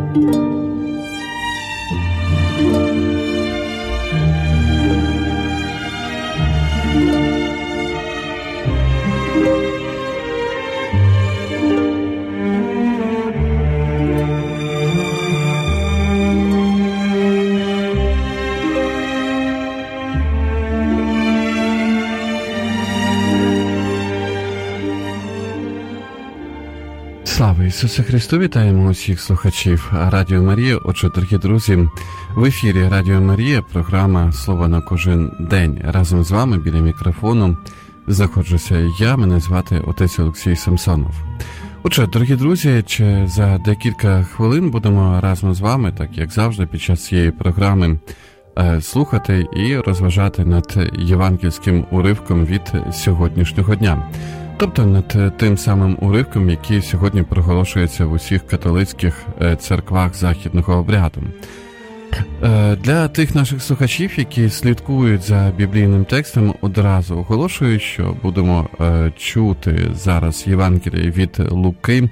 Слава Ісусу Христу! Вітаємо усіх слухачів Радіо Марія. Отже, дорогі друзі, в ефірі Радіо Марія, програма «Слово на кожен день». Разом з вами біля мікрофону знаходжуся я, мене звати отець Олексій Самсонов. Отже, дорогі друзі, за декілька хвилин будемо разом з вами, так як завжди, під час цієї програми слухати і розважати над євангельським уривком від сьогоднішнього дня. Тобто над тим самим уривком, який сьогодні проголошується в усіх католицьких церквах західного обряду. Для тих наших слухачів, які слідкують за біблійним текстом, одразу оголошую, що будемо чути зараз Євангеліє від Луки,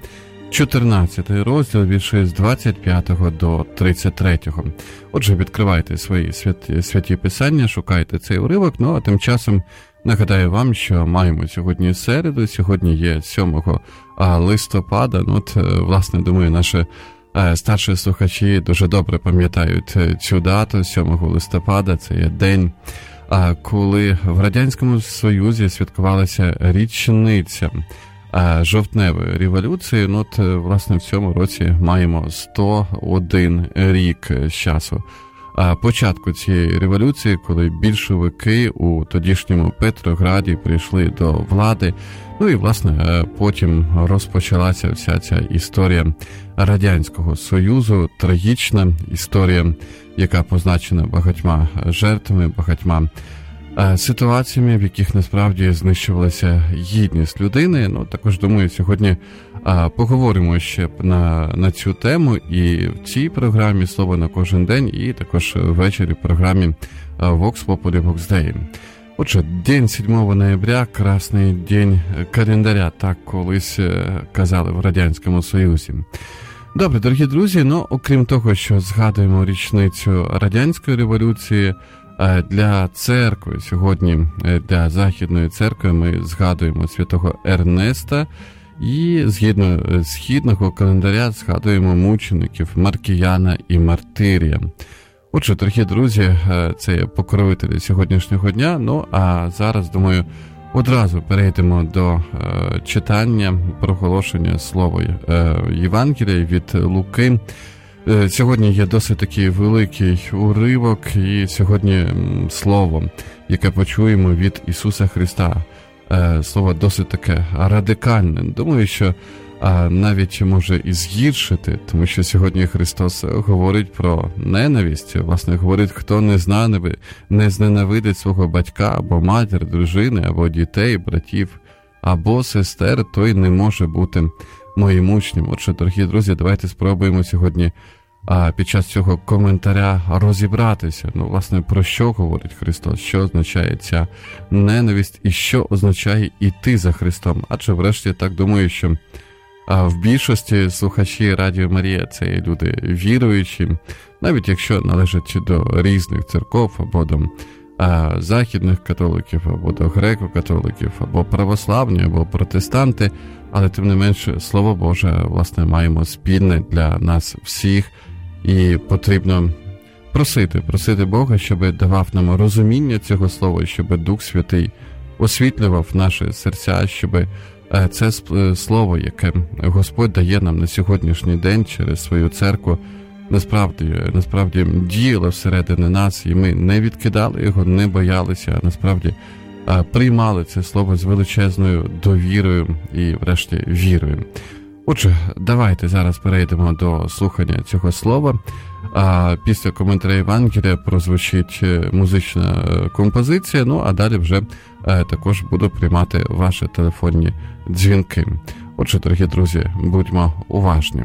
14 розділ, вірші з 25 до 33. Отже, відкривайте свої святі писання, шукайте цей уривок, а тим часом нагадаю вам, що маємо сьогодні середу, сьогодні є 7 листопада. Власне, думаю, наші старші слухачі дуже добре пам'ятають цю дату, 7 листопада, це є день, коли в Радянському Союзі святкувалася річниця жовтневої революції. Власне, в цьому році маємо 101 рік з часу початку цієї революції, коли більшовики у тодішньому Петрограді прийшли до влади. І, власне, потім розпочалася вся ця історія Радянського Союзу, трагічна історія, яка позначена багатьма жертвами, багатьма ситуаціями, в яких насправді знищувалася гідність людини. Також, думаю, сьогодні поговоримо ще на цю тему і в цій програмі «Слово на кожен день», і також ввечері в програмі «Vox Populi Vox Dei». Отже, день 7 ноября, красний день календаря, так колись казали в Радянському Союзі. Добре, дорогі друзі, окрім того, що згадуємо річницю Радянської революції, для церкви сьогодні, для Західної церкви, ми згадуємо святого Ернеста і згідно східного календаря згадуємо мучеників Маркіяна і Мартирія. Отже, дорогі друзі, це є покровителі сьогоднішнього дня. А зараз, думаю, одразу перейдемо до читання, проголошення слова Євангелія від Луки. Сьогодні є досить такий великий уривок, і сьогодні слово, яке почуємо від Ісуса Христа, слово досить таке радикальне. Думаю, що навіть може і згіршити, тому що сьогодні Христос говорить про ненависть. Власне, говорить, хто не зненавидить свого батька, або матір, дружини, або дітей, братів, або сестер, той не може бути моїм учнем. Отже, дорогі друзі, давайте спробуємо сьогодні під час цього коментаря розібратися, власне, про що говорить Христос, що означає ця ненависть і що означає іти за Христом. Адже врешті так думаю, що в більшості слухачі Радіо Марія це є люди віруючі, навіть якщо належать до різних церков, або до західних католиків, або до греко-католиків, або православні, або протестанти, але тим не менше Слово Боже, власне, маємо спільне для нас всіх, і потрібно просити Бога, щоб давав нам розуміння цього слова, щоб Дух Святий освітлював наші серця, щоб це слово, яке Господь дає нам на сьогоднішній день через свою церкву, насправді діяло всередині нас, і ми не відкидали його, не боялися, а насправді приймали це слово з величезною довірою і, врешті, вірою. Отже, давайте зараз перейдемо до слухання цього слова. Після коментаря Євангелія прозвучить музична композиція, а далі вже також буду приймати ваші телефонні дзвінки. Отже, дорогі друзі, будьмо уважні.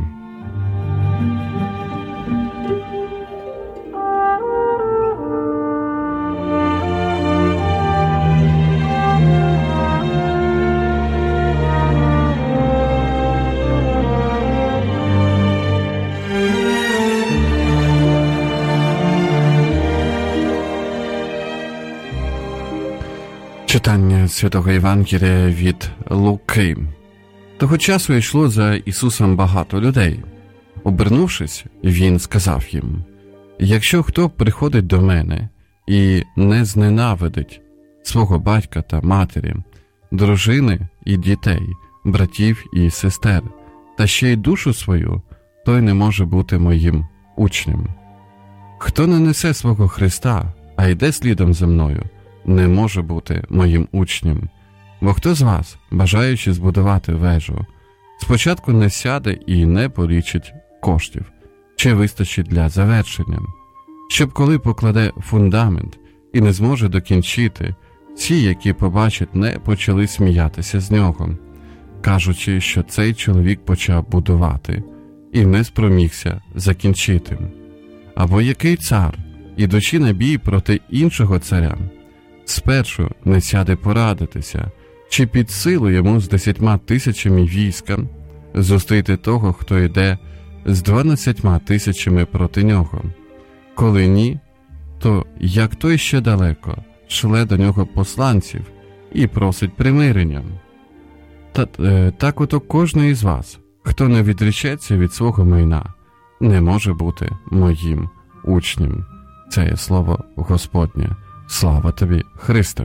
Читання Святого Євангелія від Луки. Того часу йшло за Ісусом багато людей. Обернувшись, Він сказав їм: «Якщо хто приходить до мене і не зненавидить свого батька та матері, дружини і дітей, братів і сестер, та ще й душу свою, той не може бути моїм учнем. Хто не несе свого Христа, а йде слідом за мною, не може бути моїм учнем. Бо хто з вас, бажаючи збудувати вежу, спочатку не сяде і не полічить коштів, чи вистачить для завершення, щоб коли покладе фундамент і не зможе докінчити, ці, які побачать, не почали сміятися з нього, кажучи, що цей чоловік почав будувати і не спромігся закінчити. Або який цар, ідучи на бій проти іншого царя, спершу не сяде порадитися, чи під силу йому з 10 000 війська зустріти того, хто йде з 12 000 проти нього. Коли ні, то як той ще далеко, шле до нього посланців і просить примирення. Так ото кожен із вас, хто не відречеться від свого майна, не може бути моїм учнем». Це є слово Господнє. Слава тобі, Христе!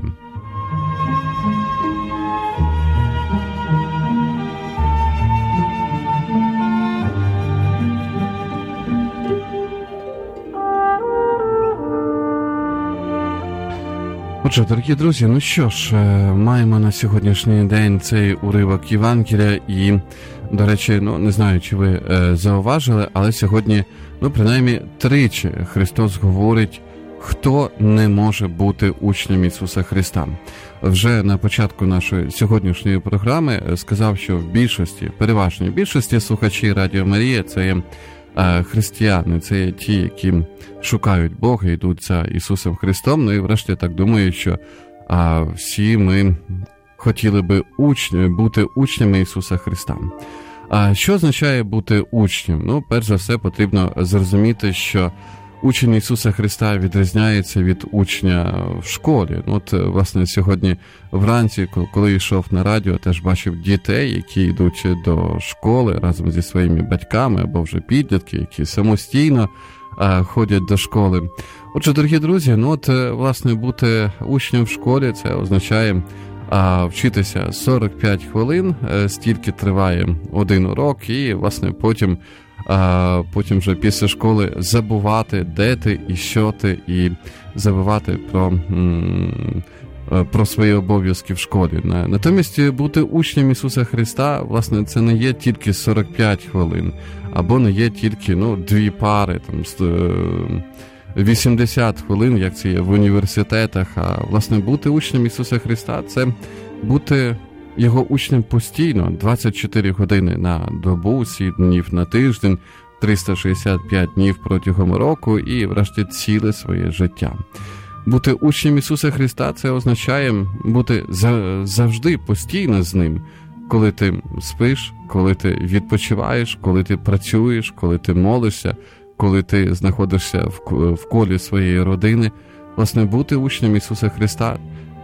Отже, дорогі друзі, ну що ж, маємо на сьогоднішній день цей уривок Євангелія і, до речі, не знаю, чи ви зауважили, але сьогодні, принаймні тричі Христос говорить, хто не може бути учнем Ісуса Христа. Вже на початку нашої сьогоднішньої програми сказав, що в більшості, переважній більшості слухачі Радіо Марія – це є християни, це є ті, які шукають Бога, йдуть за Ісусом Христом. Ну і врешті так думаю, що всі ми хотіли би бути учнями Ісуса Христа. А що означає бути учнем? Перш за все, потрібно зрозуміти, що учень Ісуса Христа відрізняється від учня в школі. Власне, сьогодні вранці, коли йшов на радіо, теж бачив дітей, які йдуть до школи разом зі своїми батьками, або вже підлітки, які самостійно ходять до школи. Отже, дорогі друзі, власне, бути учнем в школі – це означає вчитися 45 хвилин, стільки триває один урок, і, власне, потім вже після школи забувати, де ти і що ти, і забувати про свої обов'язки в школі. Натомість бути учнем Ісуса Христа, власне, це не є тільки 45 хвилин, або не є тільки 2 пари, 80 хвилин, як це є в університетах. А, власне, бути учнем Ісуса Христа – це бути Його учнем постійно, 24 години на добу, 7 днів на тиждень, 365 днів протягом року і, врешті, ціле своє життя. Бути учнем Ісуса Христа – це означає бути завжди постійно з Ним. Коли ти спиш, коли ти відпочиваєш, коли ти працюєш, коли ти молишся, коли ти знаходишся в колі своєї родини. Власне, бути учнем Ісуса Христа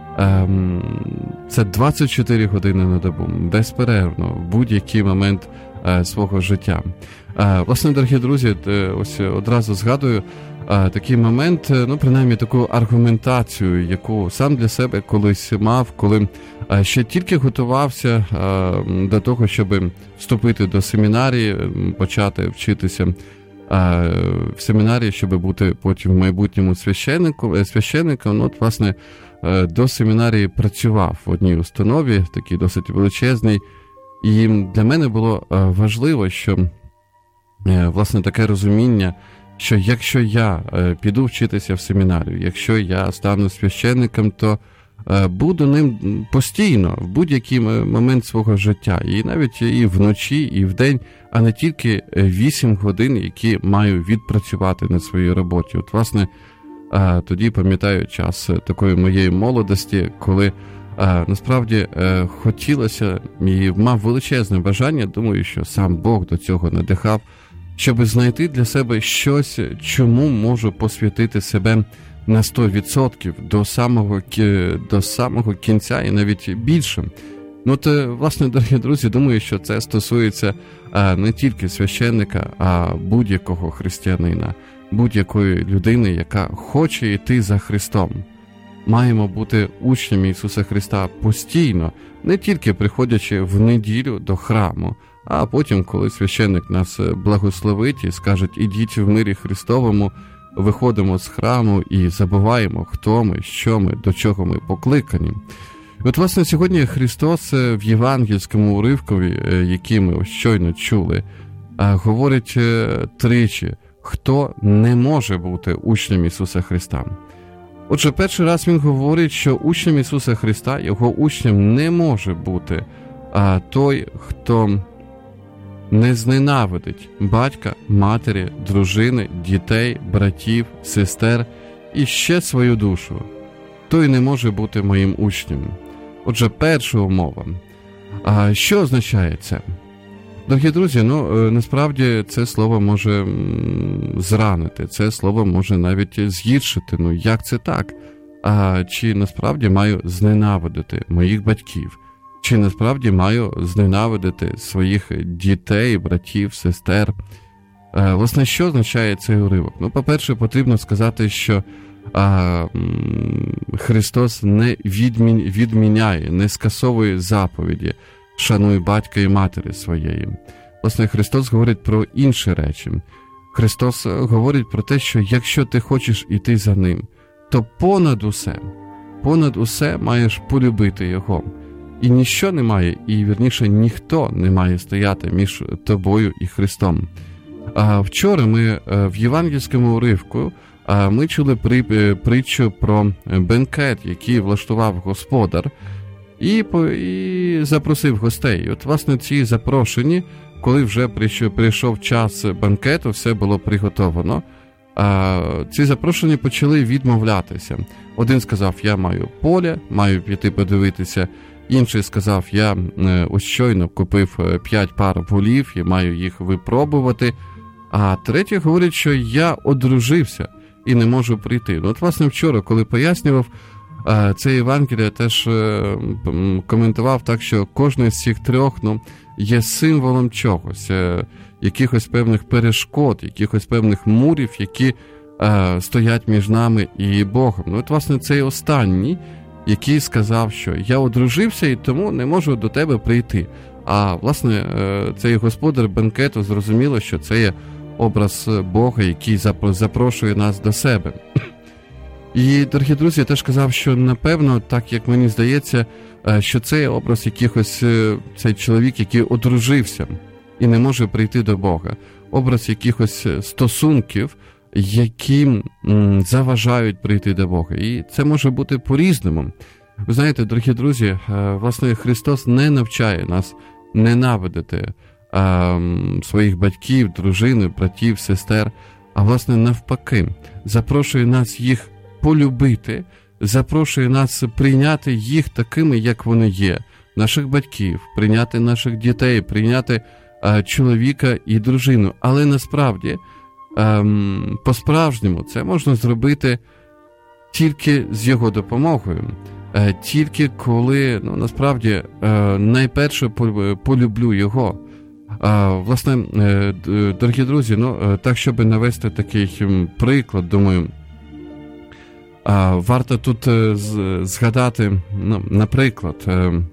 – це 24 години на добу, безперервно, в будь-який момент свого життя. Власне, дорогі друзі, ось одразу згадую такий момент, принаймні таку аргументацію, яку сам для себе колись мав, коли ще тільки готувався до того, щоб вступити до семінарії, почати вчитися в семінарії, щоб бути потім в майбутньому священником. Власне, до семінарії працював в одній установі, такій досить величезній, і для мене було важливо, що, власне, таке розуміння, що якщо я піду вчитися в семінарію, якщо я стану священником, то буду ним постійно, в будь-який момент свого життя, і навіть і вночі, і вдень, а не тільки 8 годин, які маю відпрацювати на своїй роботі. Власне, тоді пам'ятаю час такої моєї молодості, коли насправді хотілося і мав величезне бажання, думаю, що сам Бог до цього надихав, щоб знайти для себе щось, чому можу посвятити себе на 100% до самого кінця і навіть більше. Власне, дорогі друзі, думаю, що це стосується не тільки священника, а будь-якого християнина, будь-якої людини, яка хоче йти за Христом. Маємо бути учнями Ісуса Христа постійно, не тільки приходячи в неділю до храму, а потім, коли священник нас благословить і скаже «Ідіть в мирі Христовому», виходимо з храму і забуваємо, хто ми, що ми, до чого ми покликані. Власне, сьогодні Христос в євангельському уривкові, який ми щойно чули, говорить тричі, хто не може бути учнем Ісуса Христа. Отже, перший раз Він говорить, що учнем Ісуса Христа, Його учнем не може бути той, хто не зненавидить батька, матері, дружини, дітей, братів, сестер і ще свою душу. Той не може бути моїм учнем. Отже, перша умова. Що означає це? Дорогі друзі, насправді це слово може зранити, це слово може навіть згіршити. Як це так? Чи насправді маю зненавидити моїх батьків? Чи насправді маю зненавидити своїх дітей, братів, сестер? Власне, що означає цей уривок? По-перше, потрібно сказати, що Христос не відміняє, не скасовує заповіді «Шануй батька і матері своєї». Власне, Христос говорить про інші речі. Христос говорить про те, що якщо ти хочеш іти за Ним, то понад усе маєш полюбити Його. І ніщо не має, і вірніше ніхто не має стояти між тобою і Христом. Вчора ми в євангельському уривку ми чули притчу про бенкет, який влаштував господар, і запросив гостей. Власне, ці запрошені, коли вже прийшов час банкету, все було приготовано, ці запрошені почали відмовлятися. Один сказав, я маю поле, маю піти подивитися. Інший сказав, я ось щойно купив 5 пар волів і маю їх випробувати. А третій говорить, що я одружився і не можу прийти. Власне, вчора, коли пояснював, це Євангеліє теж коментував так, що кожен з цих трьох є символом чогось, якихось певних перешкод, якихось певних мурів, які стоять між нами і Богом. Власне, цей останній, який сказав, що я одружився і тому не можу до тебе прийти. А, власне, цей господар бенкету зрозуміло, що це є образ Бога, який запрошує нас до себе. І, дорогі друзі, я теж казав, що, напевно, так як мені здається, що це є образ якихось, цей чоловік, який одружився і не може прийти до Бога. Образ якихось стосунків, які заважають прийти до Бога. І це може бути по-різному. Ви знаєте, дорогі друзі, власне, Христос не навчає нас ненавидити своїх батьків, дружини, братів, сестер, а, власне, навпаки, запрошує нас їх полюбити, запрошує нас прийняти їх такими, як вони є, наших батьків, прийняти наших дітей, прийняти чоловіка і дружину. Але насправді, по-справжньому, це можна зробити тільки з його допомогою, тільки коли, насправді, найперше полюблю його. Власне, дорогі друзі, так, щоб навести такий приклад, думаю, варто тут згадати, наприклад,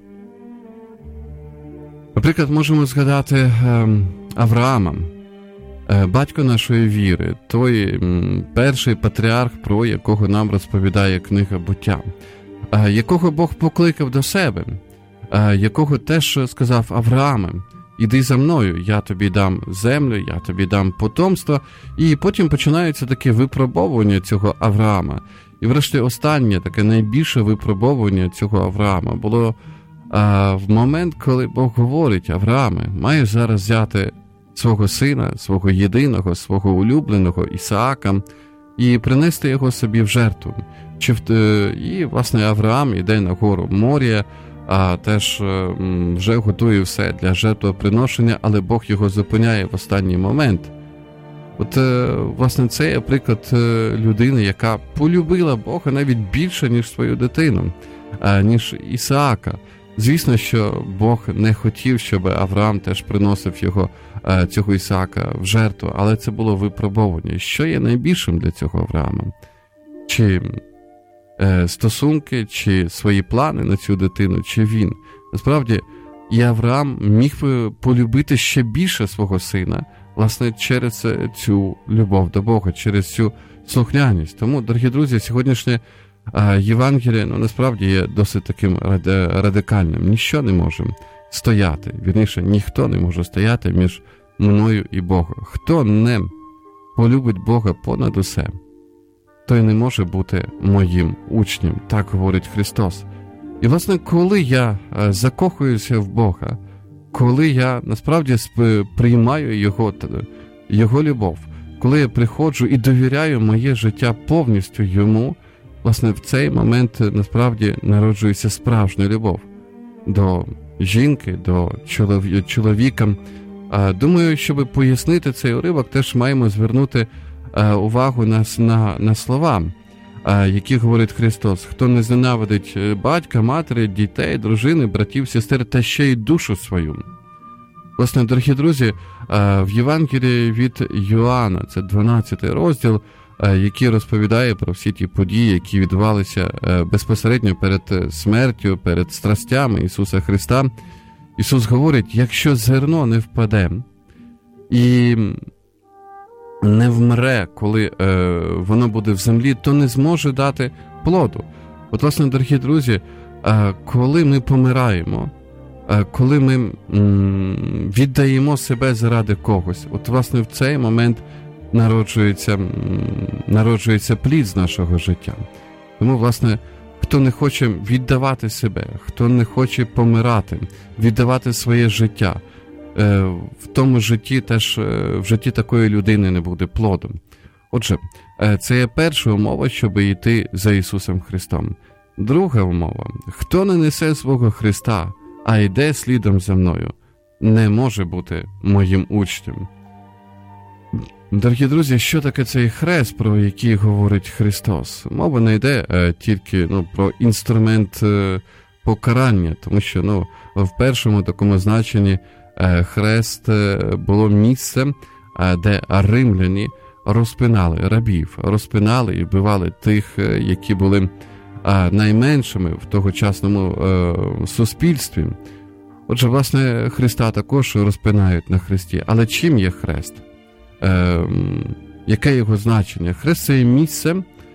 можемо згадати Авраама, батько нашої віри, той перший патріарх, про якого нам розповідає книга «Буття», якого Бог покликав до себе, якого теж сказав: Аврааме, іди за мною, я тобі дам землю, я тобі дам потомство. І потім починається таке випробовування цього Авраама. І врешті останнє, таке найбільше випробовування цього Авраама було в момент, коли Бог говорить: Аврааме, маєш зараз взяти свого сина, свого єдиного, свого улюбленого Ісаака і принести його собі в жертву. І, власне, Авраам іде на гору Морія, а теж вже готує все для жертвоприношення, але Бог його зупиняє в останній момент От, власне, це є приклад людини, яка полюбила Бога навіть більше, ніж свою дитину, ніж Ісаака. Звісно, що Бог не хотів, щоб Авраам теж приносив цього Ісаака в жертву, але це було випробування. Що є найбільшим для цього Авраама? Чи стосунки, чи свої плани на цю дитину, чи він? Насправді, і Авраам міг би полюбити ще більше свого сина, власне, через цю любов до Бога, через цю слухняність. Тому, дорогі друзі, сьогоднішнє Євангеліє, насправді є досить таким радикальним. Ніщо не може стояти, вірніше, ніхто не може стояти між мною і Богом. Хто не полюбить Бога понад усе, той не може бути моїм учнем, так говорить Христос. І, власне, коли я закохуюся в Бога, коли я, насправді, приймаю Його любов, коли я приходжу і довіряю моє життя повністю Йому, власне, в цей момент, насправді, народжується справжня любов до жінки, до чоловіка. Думаю, щоб пояснити цей уривок, теж маємо звернути увагу на слова, які говорить Христос. Хто не зненавидить батька, матері, дітей, дружини, братів, сестер, та ще й душу свою. Власне, дорогі друзі, в Євангелії від Йоанна, це 12 розділ, який розповідає про всі ті події, які відбувалися безпосередньо перед смертю, перед страстями Ісуса Христа. Ісус говорить, якщо зерно не впаде і не вмре, коли воно буде в землі, то не зможе дати плоду. От, власне, дорогі друзі, коли ми помираємо, коли ми віддаємо себе заради когось, от, власне, в цей момент народжується плід з нашого життя. Тому, власне, хто не хоче віддавати себе, хто не хоче помирати, віддавати своє життя, в тому житті теж, в житті такої людини не буде плодом. Отже, це є перша умова, щоб йти за Ісусом Христом. Друга умова. Хто не несе свого Христа, а йде слідом за мною, не може бути моїм учнем. Дорогі друзі, що таке цей хрест, про який говорить Христос? Мова не йде тільки про інструмент покарання, тому що в першому такому значенні хрест було місце, де римляни розпинали рабів, розпинали і вбивали тих, які були найменшими в тогочасному суспільстві. Отже, власне, Христа також розпинають на хресті. Але чим є хрест? Яке його значення? Хрест – це місце,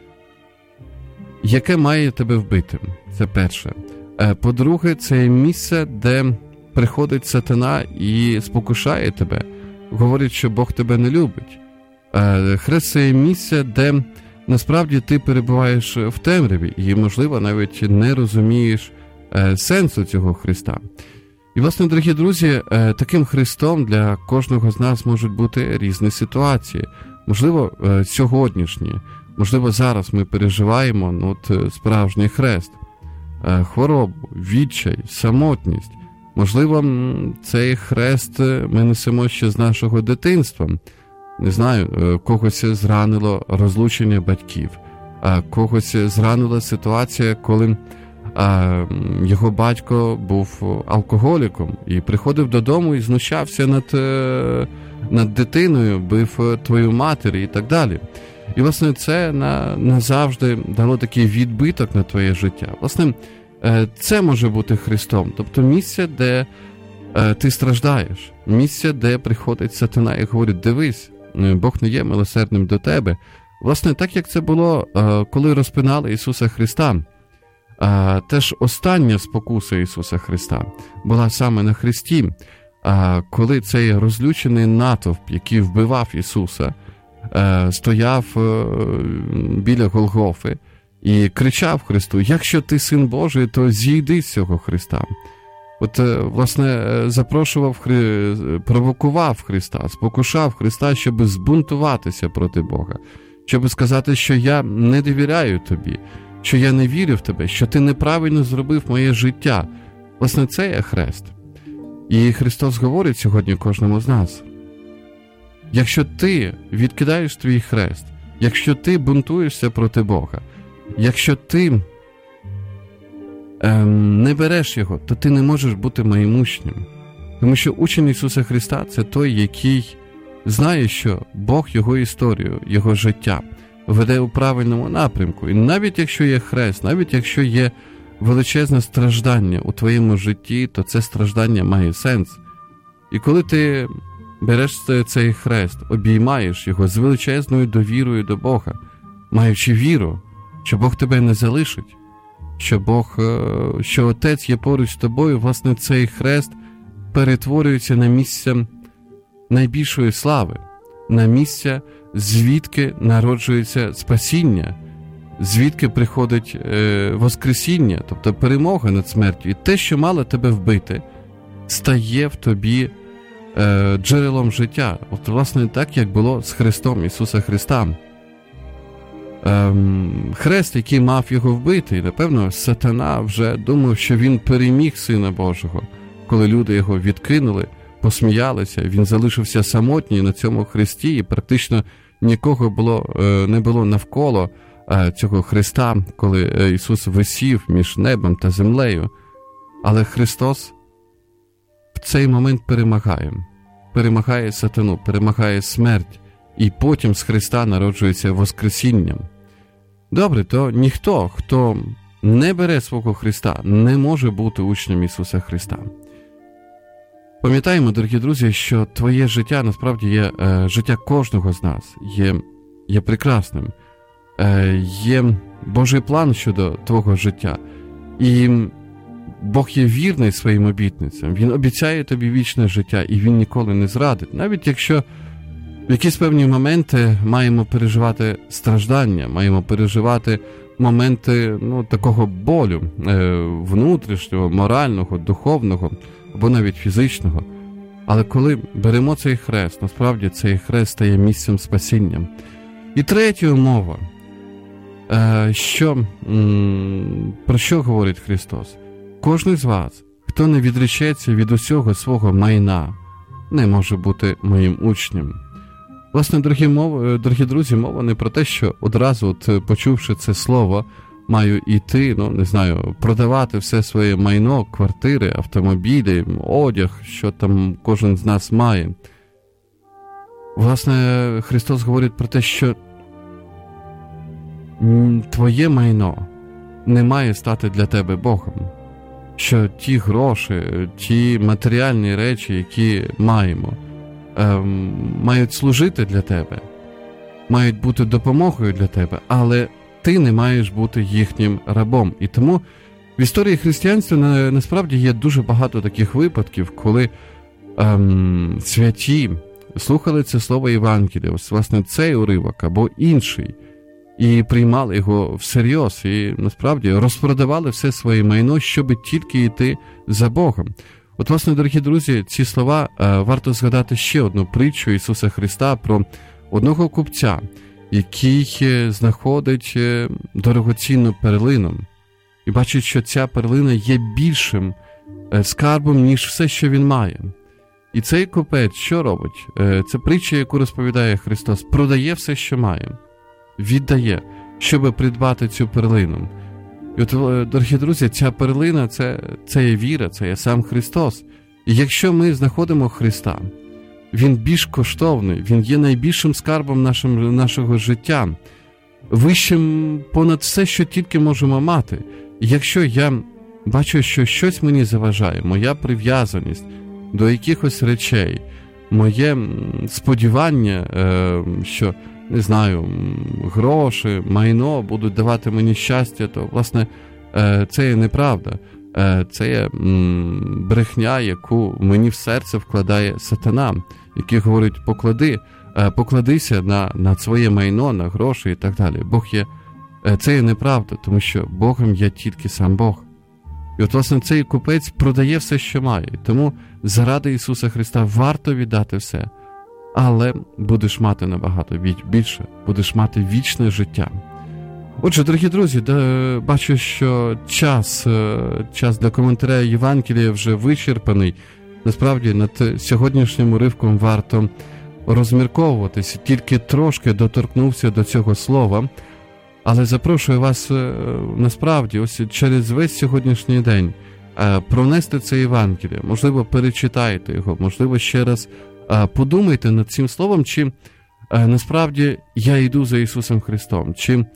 яке має тебе вбити. Це перше. По-друге, це місце, де приходить сатана і спокушає тебе. Говорить, що Бог тебе не любить. Хрест – це місце, де насправді ти перебуваєш в темряві і, можливо, навіть не розумієш сенсу цього Христа. І, власне, дорогі друзі, таким Христом для кожного з нас можуть бути різні ситуації. Можливо, сьогоднішні, можливо, зараз ми переживаємо справжній хрест. Хворобу, відчай, самотність. Можливо, цей хрест ми несемо ще з нашого дитинства. Не знаю, когось зранило розлучення батьків, когось зранила ситуація, коли його батько був алкоголіком і приходив додому і знущався над дитиною, бив твою матір і так далі. І, власне, це назавжди дало такий відбиток на твоє життя. Власне, це може бути Христом, тобто місце, де ти страждаєш, місце, де приходить сатана і говорить, дивись, Бог не є милосердним до тебе. Власне, так як це було, коли розпинали Ісуса Христа. Теж остання спокуса Ісуса Христа була саме на хресті, коли цей розлючений натовп, який вбивав Ісуса, стояв біля Голгофи і кричав Христу, якщо ти Син Божий, то зійди з цього Христа. От, власне, провокував Христа, спокушав Христа, щоб збунтуватися проти Бога, щоб сказати, що я не довіряю тобі, що я не вірю в тебе, що ти неправильно зробив моє життя. Власне, це є хрест. І Христос говорить сьогодні кожному з нас. Якщо ти відкидаєш твій хрест, якщо ти бунтуєшся проти Бога, якщо ти не береш його, то ти не можеш бути моїм учнем. Тому що учень Ісуса Христа – це той, який знає, що Бог його історію, його життя веде у правильному напрямку. І навіть якщо є хрест, навіть якщо є величезне страждання у твоєму житті, то це страждання має сенс. І коли ти береш цей хрест, обіймаєш його з величезною довірою до Бога, маючи віру, що Бог тебе не залишить, що Отець є поруч з тобою, власне, цей хрест перетворюється на місце найбільшої слави, на місце, звідки народжується спасіння, звідки приходить воскресіння, тобто перемога над смертю. І те, що мало тебе вбити, стає в тобі джерелом життя. От, власне, так, як було з Христом Ісуса Христа. Хрест, який мав його вбити, і, напевно, сатана вже думав, що він переміг Сина Божого. Коли люди його відкинули, посміялися, він залишився самотній на цьому хресті, і практично нікого не було навколо цього хреста, коли Ісус висів між небом та землею. Але Христос в цей момент перемагає сатану, перемагає смерть, і потім з Христа народжується воскресінням. Добре, то ніхто, хто не бере свого Христа, не може бути учнем Ісуса Христа. Пам'ятаємо, дорогі друзі, що твоє життя, насправді, є життя кожного з нас, є прекрасним. Є Божий план щодо твого життя. І Бог є вірний своїм обітницям. Він обіцяє тобі вічне життя, і Він ніколи не зрадить. Навіть якщо в якісь певні моменти маємо переживати страждання, маємо переживати моменти такого болю внутрішнього, морального, духовного, або навіть фізичного. Але коли беремо цей хрест, насправді цей хрест стає місцем спасіння. І третя умова, про що говорить Христос? Кожен з вас, хто не відречеться від усього свого майна, не може бути моїм учнем. Власне, дорогі друзі, мова не про те, що одразу, почувши це слово, маю іти, продавати все своє майно, квартири, автомобілі, одяг, що там кожен з нас має. Власне, Христос говорить про те, що твоє майно не має стати для тебе Богом. Що ті гроші, ті матеріальні речі, які маємо, мають служити для тебе, мають бути допомогою для тебе, але ти не маєш бути їхнім рабом. І тому в історії християнства насправді є дуже багато таких випадків, коли святі слухали це слово Євангелія, ось, власне, цей уривок або інший, і приймали його всерйоз, і насправді розпродавали все своє майно, щоб тільки йти за Богом. От, власне, дорогі друзі, ці слова варто згадати ще одну притчу Ісуса Христа про одного купця, який знаходить дорогоцінну перлину і бачить, що ця перлина є більшим скарбом, ніж все, що він має. І цей купець що робить? Це притча, яку розповідає Христос. Продає все, що має. Віддає, щоб придбати цю перлину. І от, дорогі друзі, ця перлина – це є віра, це є сам Христос. І якщо ми знаходимо Христа, Він більш коштовний, Він є найбільшим скарбом нашого життя, вищим понад все, що тільки можемо мати. І якщо я бачу, що щось мені заважає, моя прив'язаність до якихось речей, моє сподівання, що, не знаю, гроші, майно будуть давати мені щастя, то, власне, це є неправда. Це є брехня, яку мені в серце вкладає сатана, який говорить, покладися на своє майно, на гроші і так далі. Це є неправда, тому що Богом є тільки сам Бог. І от, власне, цей купець продає все, що має. Тому заради Ісуса Христа варто віддати все. Але будеш мати набагато більше, будеш мати вічне життя. Отже, дорогі друзі, бачу, що час для коментаря Євангелія вже вичерпаний. Насправді, над сьогоднішнім уривком варто розмірковуватися, тільки трошки доторкнувся до цього слова, але запрошую вас насправді ось через весь сьогоднішній день пронести це Євангеліє, можливо, перечитайте його, можливо, ще раз подумайте над цим словом, чи насправді я йду за Ісусом Христом, чи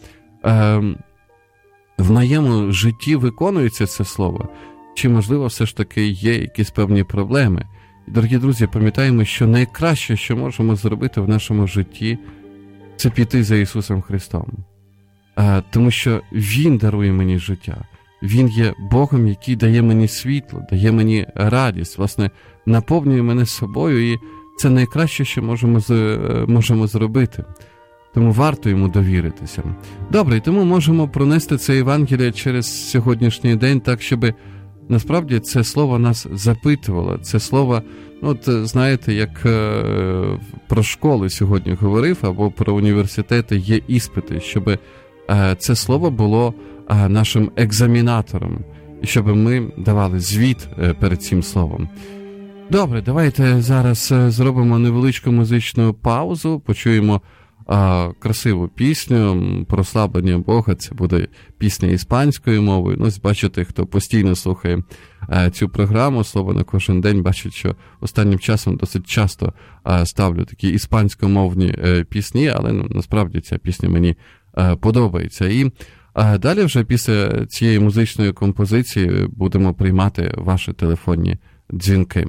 в моєму житті виконується це слово, чи, можливо, все ж таки є якісь певні проблеми. І, дорогі друзі, пам'ятаємо, що найкраще, що можемо зробити в нашому житті, це піти за Ісусом Христом. Тому що Він дарує мені життя. Він є Богом, який дає мені світло, дає мені радість, власне, наповнює мене собою, і це найкраще, що можемо зробити. Тому варто йому довіритися. Добре, і тому можемо пронести це Євангеліє через сьогоднішній день так, щоб насправді це слово нас запитувало. Це слово, знаєте, як про школи сьогодні говорив, або про університети є іспити, щоб це слово було нашим екзамінатором, і щоб ми давали звіт перед цим словом. Добре, давайте зараз зробимо невеличку музичну паузу, почуємо красиву пісню «Прославлення Бога». Це буде пісня іспанською мовою. Бачите, хто постійно слухає цю програму «Слово на кожен день», бачить, що останнім часом досить часто ставлю такі іспанськомовні пісні, але насправді ця пісня мені подобається. І далі вже після цієї музичної композиції будемо приймати ваші телефонні дзвінки.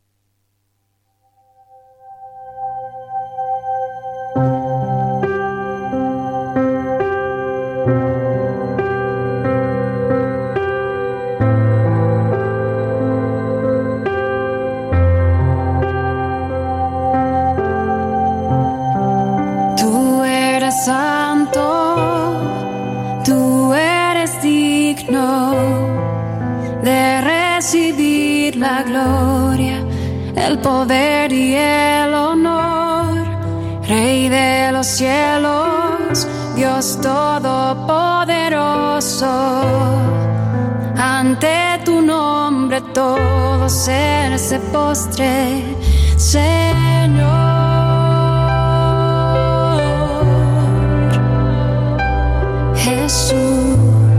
La gloria, el poder y el honor, Rey de los cielos, Dios todopoderoso. Ante tu nombre todo ser se postre, Señor. Jesús,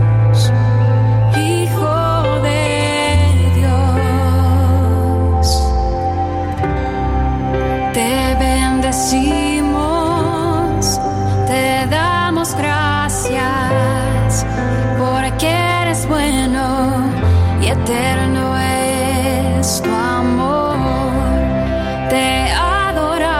te damos gracias porque eres bueno y eterno es tu amor. Te adoramos.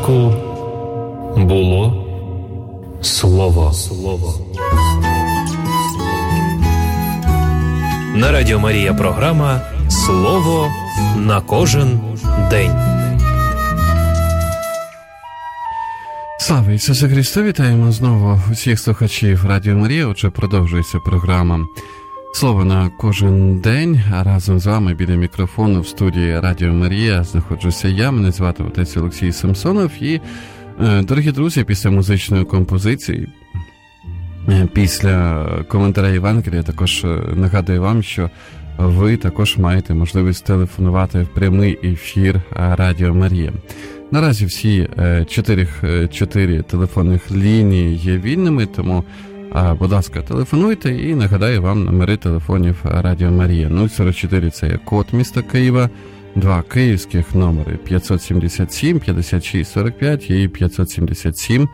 початку було Слово. На Радіо Марія програма «Слово на кожен день». Слава Ісусу Христу! Вітаємо знову усіх слухачів Радіо Марія. Отже, продовжується програма «Слово на кожен день». А разом з вами біля мікрофону в студії Радіо Марія знаходжуся я. Мене звати отець Олексій Самсонов. І, дорогі друзі, після музичної композиції, після коментаря Євангелія, також нагадую вам, що ви також маєте можливість телефонувати в прямий ефір Радіо Марія. Наразі всі 4 телефонних лінії є вільними, тому, будь ласка, телефонуйте, і нагадаю вам номери телефонів Радіо Марія. 044 – це є код міста Києва, 2 київських номери 577 56 45 і 577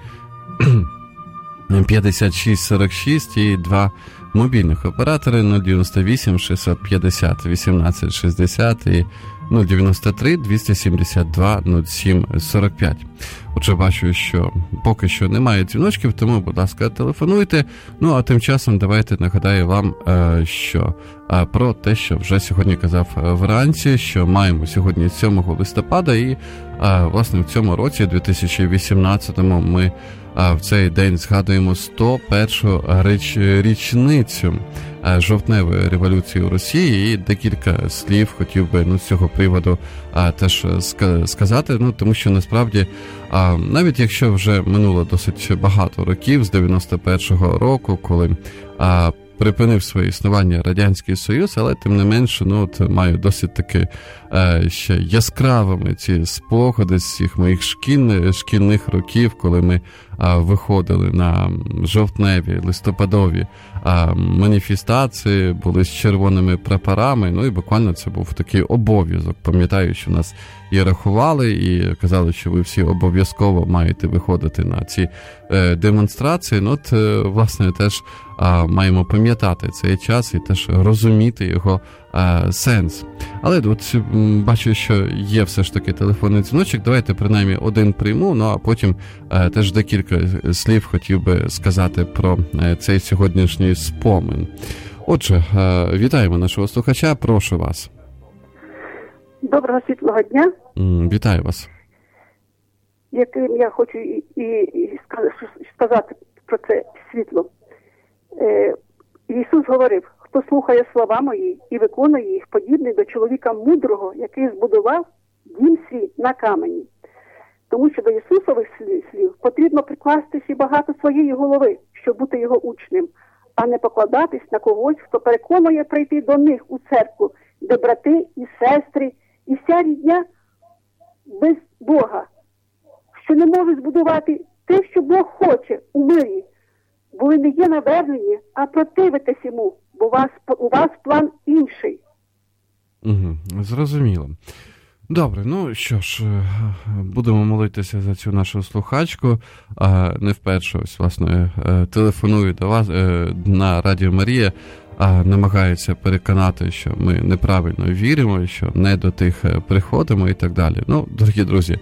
56 46 і 2 мобільних оператори 098 650 18 60 і 093 272 07 45. Отже, бачу, що поки що немає дзвіночків, тому, будь ласка, телефонуйте. Ну, а тим часом давайте нагадаю вам, що про те, що вже сьогодні казав вранці, що маємо сьогодні 7 листопада і, власне, в цьому році, 2018-му, ми в цей день згадуємо 101-ю річницю жовтневої революції у Росії, і декілька слів хотів би з цього приводу теж сказати, тому що насправді, навіть якщо вже минуло досить багато років з 91-го року, коли припинив своє існування Радянський Союз, але тим не менше, маю досить таки ще яскравими ці спогади з цих моїх шкільних років, коли ми виходили на жовтневі, листопадові маніфестації, були з червоними прапорами, і буквально це був такий обов'язок. Пам'ятаю, що нас і рахували, і казали, що ви всі обов'язково маєте виходити на ці демонстрації. Власне, теж маємо пам'ятати цей час і теж розуміти його сенс. Але от бачу, що є все ж таки телефонний дзвіночок. Давайте принаймні один прийму, а потім теж декілька слів хотів би сказати про цей сьогоднішній спомин. Отже, вітаємо нашого слухача, прошу вас. Доброго світлого дня. Вітаю вас. Яким я хочу і сказати про це світло. Ісус говорив: хто слухає слова мої і виконує їх, подібний до чоловіка мудрого, який збудував дім свій на камені. Тому що до Ісусових слів потрібно прикласти ще багато своєї голови, щоб бути його учнем, а не покладатись на когось, хто переконує прийти до них у церкву, де брати і сестри, і вся рідня без Бога, що не може збудувати те, що Бог хоче у мирі. Бо ви не є навернені, а противитесь йому, бо у вас план інший. Зрозуміло. Добре, що ж, будемо молитися за цю нашу слухачку. Не вперше, власне, телефоную до вас на Радіо Марія, намагаються переконати, що ми неправильно віримо, що не до тих приходимо і так далі. Дорогі друзі,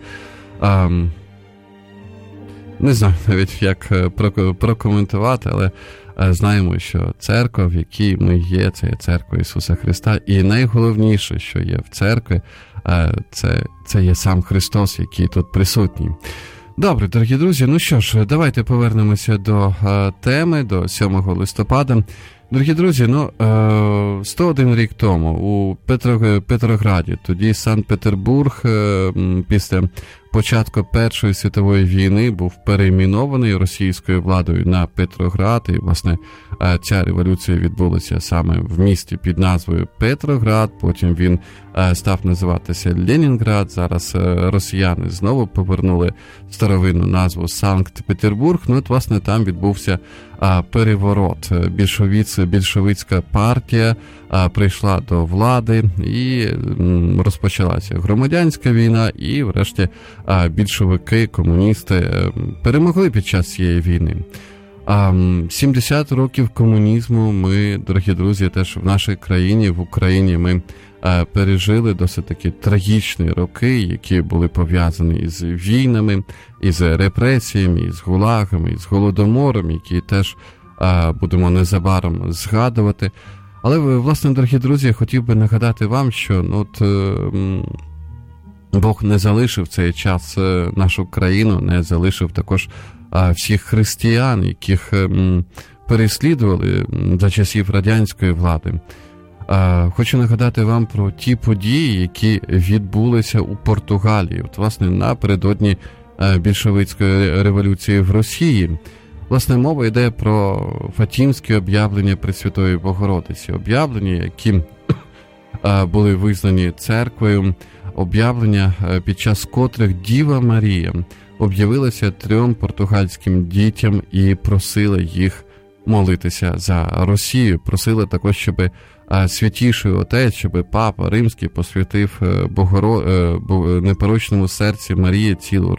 не знаю навіть, як прокоментувати, але знаємо, що церква, в якій ми є, це є церква Ісуса Христа. І найголовніше, що є в церкві, це є сам Христос, який тут присутній. Добре, дорогі друзі, що ж, давайте повернемося до теми, до 7 листопада. Дорогі друзі, 101 рік тому у Петрограді, тоді Санкт-Петербург, після початку Першої світової війни був перейменований російською владою на Петроград, і, власне, ця революція відбулася саме в місті під назвою Петроград, потім він став називатися Ленінград, зараз росіяни знову повернули старовинну назву Санкт-Петербург, власне, там відбувся переворот. Більшовицька партія прийшла до влади, і розпочалася громадянська війна, і врешті більшовики, комуністи перемогли під час цієї війни. 70 років комунізму ми, дорогі друзі, теж в нашій країні, в Україні, ми пережили досить такі трагічні роки, які були пов'язані із війнами, із репресіями, із гулагами, із голодомором, які теж будемо незабаром згадувати. Але, власне, дорогі друзі, я хотів би нагадати вам, що Бог не залишив цей час нашу країну, не залишив також всіх християн, яких переслідували за часів радянської влади. Хочу нагадати вам про ті події, які відбулися у Португалії, власне, напередодні більшовицької революції в Росії. Власне, мова йде про фатімські об'явлення Пресвятої Богородиці, об'явлення, які були визнані церквою, об'явлення, під час котрих Діва Марія об'явилася 3 португальським дітям і просила їх молитися за Росію, просила також, щоб Святіший Отець, щоб Папа Римський посвятив непорочному серці Марії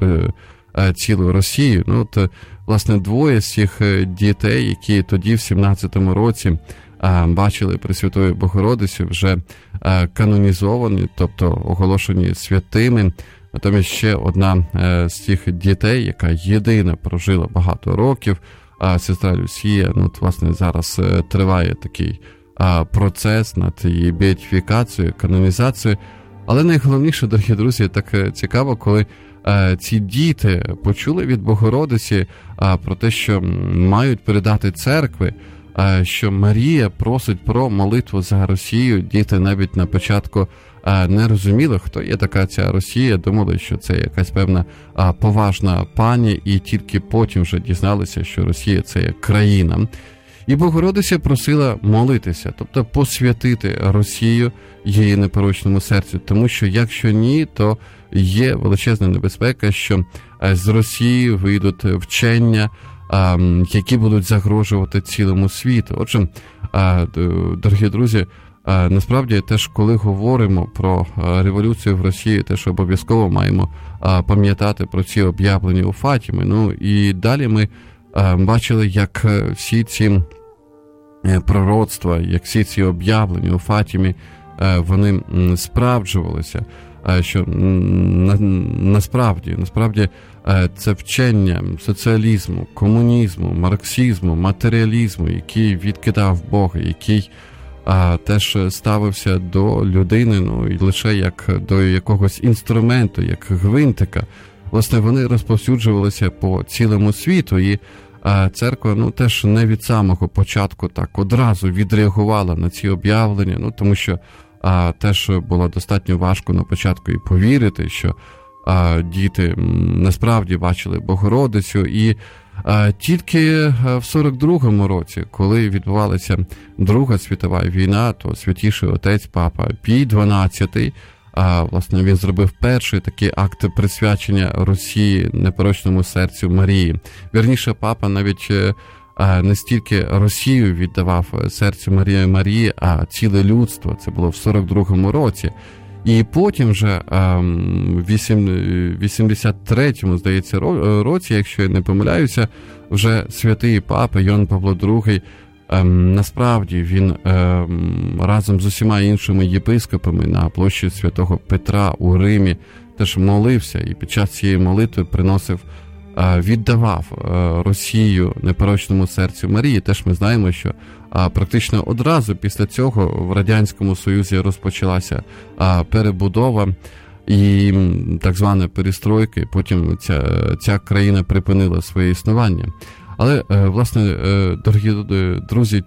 цілу Росію. Власне, 2 з цих дітей, які тоді, в 17-му році, бачили Пресвятою Богородицю, вже канонізовані, тобто оголошені святими. Натомість ще одна з цих дітей, яка єдина прожила багато років, сестра Люсія, власне, зараз триває такий процес над її беатифікацією, канонізацією. Але найголовніше, дорогі друзі, так цікаво, коли ці діти почули від Богородиці про те, що мають передати церкви, що Марія просить про молитву за Росію. Діти навіть на початку не розуміли, хто є така ця Росія, думали, що це якась певна поважна пані, і тільки потім вже дізналися, що Росія – це є країна. І Богородиця просила молитися, тобто посвятити Росію її непорочному серцю, тому що якщо ні, то є величезна небезпека, що з Росії вийдуть вчення, які будуть загрожувати цілому світу. Отже, дорогі друзі, насправді теж, коли говоримо про революцію в Росії, теж обов'язково маємо пам'ятати про ці об'явлення у Фатімі. І далі ми бачили, як всі ці пророцтва, як всі ці об'явлення у Фатімі, вони справджувалися, що насправді це вчення соціалізму, комунізму, марксизму, матеріалізму, який відкидав Бога, який теж ставився до людини, і лише як до якогось інструменту, як гвинтика. Власне, вони розповсюджувалися по цілому світу, і церква теж не від самого початку так одразу відреагувала на ці об'явлення, тому що теж було достатньо важко на початку і повірити, що діти насправді бачили Богородицю. І тільки в 42-му році, коли відбувалася Друга світова війна, то Святіший Отець Папа Пій XII, власне, він зробив перший такий акт присвячення Росії, непорочному серцю Марії. Вірніше, папа навіть не стільки Росію віддавав серцю Марії, а ціле людство. Це було в 42-му році. І потім вже в 83-му, здається, році, якщо я не помиляюся, вже святий папа Йоанн Павло II, насправді він разом з усіма іншими єпископами на площі Святого Петра у Римі теж молився, і під час цієї молитви віддавав Росію непорочному серцю Марії. Теж ми знаємо, що практично одразу після цього в Радянському Союзі розпочалася перебудова і так звана перестройка, і потім ця країна припинила своє існування. Але, власне, дорогі друзі,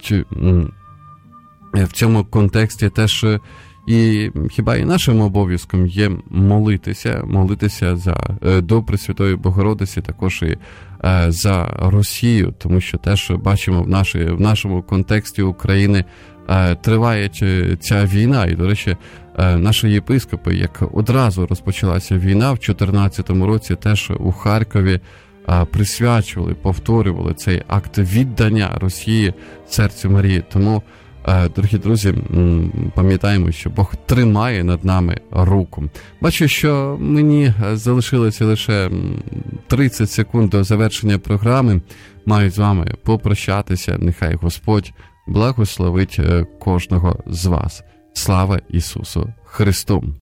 в цьому контексті теж і хіба і нашим обов'язком є молитися до Пресвятої Богородиці, також і за Росію, тому що теж бачимо в нашому контексті України триває ця війна. І, до речі, наші єпископи, як одразу розпочалася війна, в 2014 році теж у Харкові присвячували, повторювали цей акт віддання Росії серцю Марії. Тому, дорогі друзі, пам'ятаємо, що Бог тримає над нами руку. Бачу, що мені залишилося лише 30 секунд до завершення програми. Маю з вами попрощатися. Нехай Господь благословить кожного з вас. Слава Ісусу Христу!